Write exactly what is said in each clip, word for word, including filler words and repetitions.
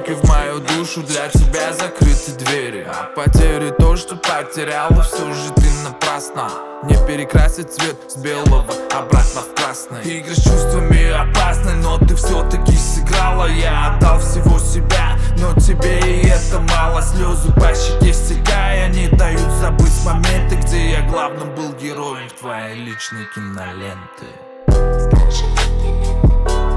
как и в мою душу для тебя закрыты двери. А потери то, что потеряла, все же ты напрасно. Не перекрасить цвет с белого обратно в красный. Игры с чувствами опасны, но ты все-таки сыграла. Я отдал всего себя, но тебе и это мало. Слезы по щеке стекая не дают забыть моменты, где я главным был героем твоей личной киноленты. Скажи мне.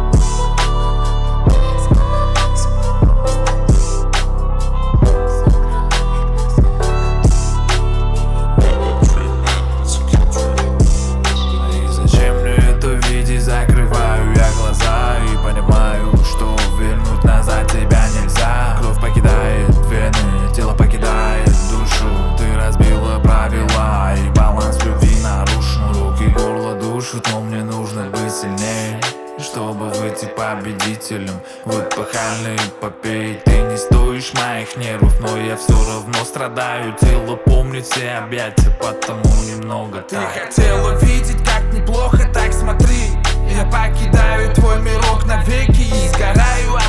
Закрываю я глаза и понимаю, что вернуть назад тебя нельзя. Кровь покидает вены, тело покидает душу. Ты разбила правила и баланс любви нарушен. Руки, горло душат, но мне нужно быть сильнее, чтобы выйти победителем в эпохальной эпопее. Ты не стоишь моих нервов, но я все равно страдаю. Тело помнит все объятия, потому немного Ты хотела видеть, как неплохо, так смотри. Я покидаю твой мирок навеки и сгораю